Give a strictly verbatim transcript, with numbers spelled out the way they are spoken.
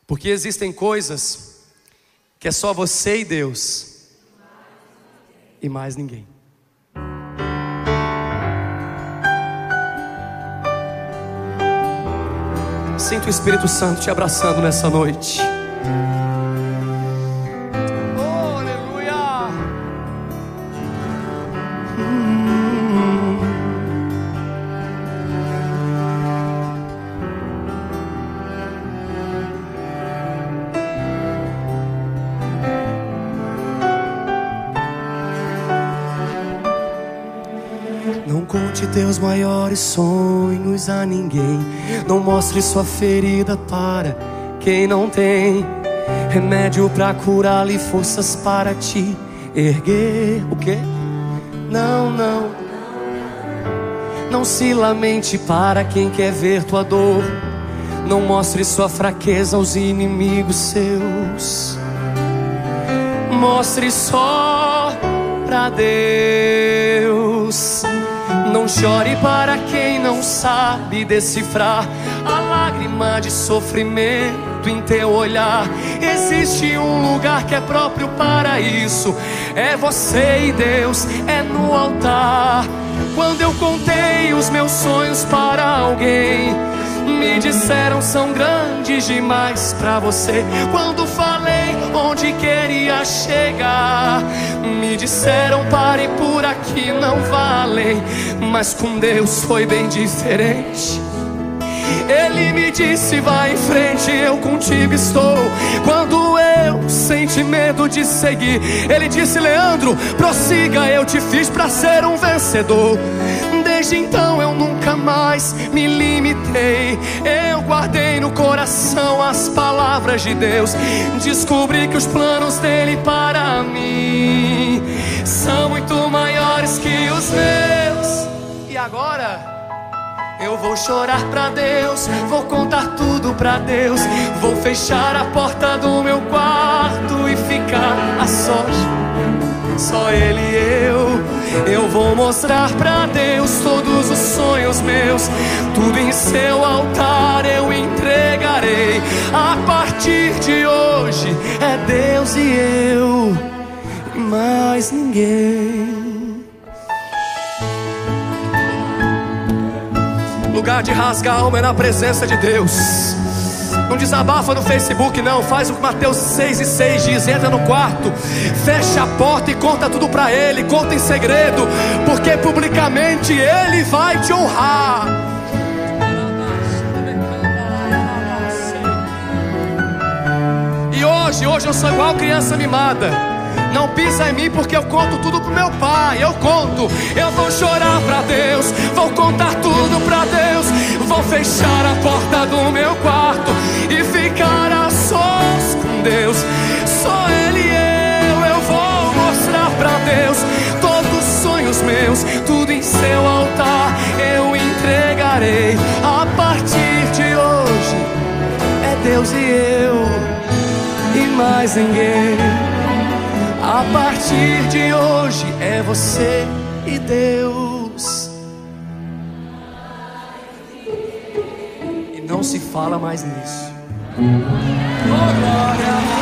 Porque existem coisas que é só você e Deus e mais ninguém. Sinto o Espírito Santo te abraçando nessa noite. Oh, aleluia. hum. Não conte teus maiores sonhos a ninguém. Não mostre sua ferida para quem não tem remédio pra curá-la e forças para te erguer. O quê? Não, não. Não se lamente para quem quer ver tua dor. Não mostre sua fraqueza aos inimigos seus. Mostre só pra Deus. Não chore para quem não sabe decifrar a lágrima de sofrimento em teu olhar. Existe um lugar que é próprio para isso. É você e Deus, é no altar. Quando eu contei os meus sonhos para alguém, me disseram são grandes demais pra você. Quando falei onde queria chegar, me disseram pare por aqui, não valem. Mas com Deus foi bem diferente. Ele me disse vai em frente, eu contigo estou. Quando eu senti medo de seguir, Ele disse Leandro, prossiga, eu te fiz pra ser um vencedor. Desde então eu nunca mais me limitei. Eu guardei no coração as palavras de Deus. Descobri que os planos dele para mim são muito maiores que os meus. E agora? Eu vou chorar pra Deus, vou contar tudo pra Deus. Vou fechar a porta do meu quarto e ficar a sós, só Ele e eu. Eu vou mostrar pra Deus todos os sonhos meus. Tudo em seu altar eu entregarei. A partir de hoje é Deus e eu e mais ninguém. Lugar de rasgar a alma é na presença de Deus. Não desabafa no Facebook não. Faz o que Mateus seis e seis diz. Entra no quarto, fecha a porta e conta tudo pra Ele. Conta em segredo, porque publicamente Ele vai te honrar. E hoje, hoje eu sou igual criança mimada. Não pisa em mim porque eu conto tudo pro meu pai. Eu conto, eu vou chorar pra Deus, vou contar tudo pra Deus. Vou fechar a porta do meu quarto e ficar a sós com Deus. Só Ele e eu, eu vou mostrar pra Deus todos os sonhos meus. Tudo em seu altar eu entregarei. A partir de hoje é Deus e eu e mais ninguém. A partir de hoje é você e Deus. E não se fala mais nisso. Oh, glória.